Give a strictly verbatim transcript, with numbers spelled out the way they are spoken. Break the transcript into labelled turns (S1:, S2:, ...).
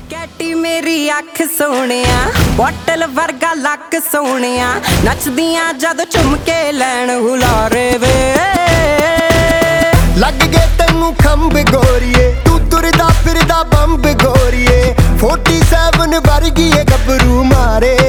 S1: Katie मेरी अख सोहणिया bottle वर्गा लक सोहणिया नचदियां जद झुमके लैन हुलारे वे
S2: लग गए तेनू खंब गोरिए तू तुरदा फिरदा बंब गोरिए फोर्टी सेवन वर्गी गबरू मारे